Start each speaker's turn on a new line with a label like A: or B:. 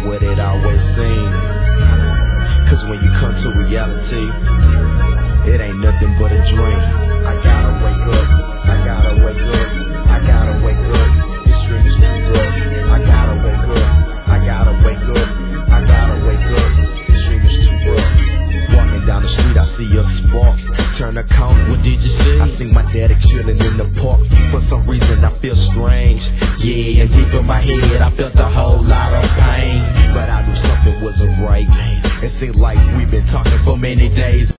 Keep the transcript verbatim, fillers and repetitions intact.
A: than what it always seems. Cause when you come to reality, it ain't nothing but a dream. I gotta wake up, I gotta wake up, I gotta wake up. This dream is too rough. I gotta wake up, I gotta wake up, I gotta wake up. This dream is too rough. Walking down the street, I see a spark. Turn the corner, what did you see? I see my daddy chilling in the park. For some reason I feel strange. Yeah, and deep in my head I felt a whole lot of pain. But I knew something wasn't right. It seemed like we've been talking for many days.